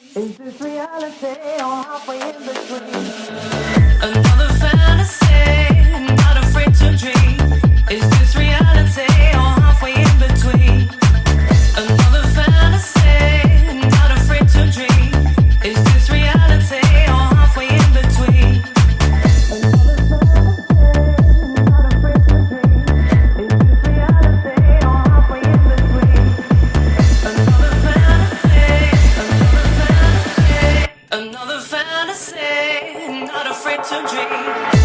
Is this reality or halfway in between? Another fantasy, not afraid to dream. Is this reality or halfway in between? Another fantasy, not afraid to dream. Is this reality or halfway in between? Another fantasy, not afraid to dream.